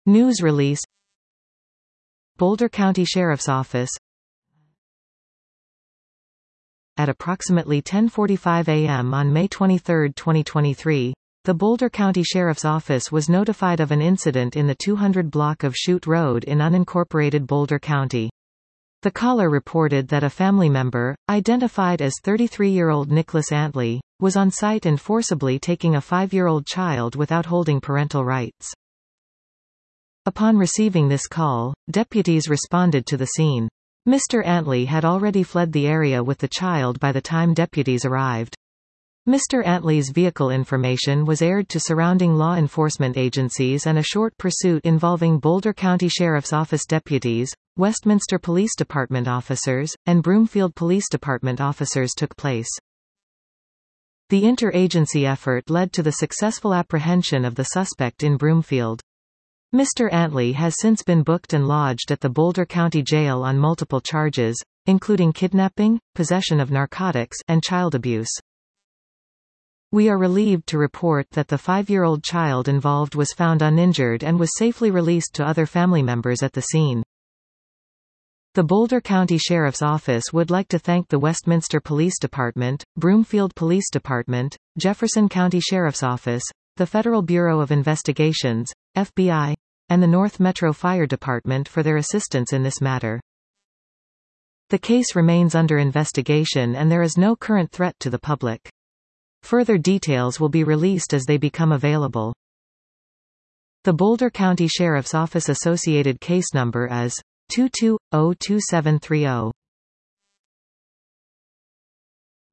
News release. Boulder County Sheriff's Office. At approximately 10:45 a.m. on May 23, 2023, the Boulder County Sheriff's Office was notified of an incident in the 200 block of Chute Road in unincorporated Boulder County. The caller reported that a family member, identified as 33-year-old Nicholas Antley, was on site and forcibly taking a 5-year-old child without holding parental rights. Upon receiving this call, deputies responded to the scene. Mr. Antley had already fled the area with the child by the time deputies arrived. Mr. Antley's vehicle information was aired to surrounding law enforcement agencies, and a short pursuit involving Boulder County Sheriff's Office deputies, Westminster Police Department officers, and Broomfield Police Department officers took place. The interagency effort led to the successful apprehension of the suspect in Broomfield. Mr. Antley has since been booked and lodged at the Boulder County Jail on multiple charges, including kidnapping, possession of narcotics, and child abuse. We are relieved to report that the 5-year-old child involved was found uninjured and was safely released to other family members at the scene. The Boulder County Sheriff's Office would like to thank the Westminster Police Department, Broomfield Police Department, Jefferson County Sheriff's Office, the Federal Bureau of Investigations, FBI, and the North Metro Fire Department for their assistance in this matter. The case remains under investigation and there is no current threat to the public. Further details will be released as they become available. The Boulder County Sheriff's Office associated case number is 22-02730.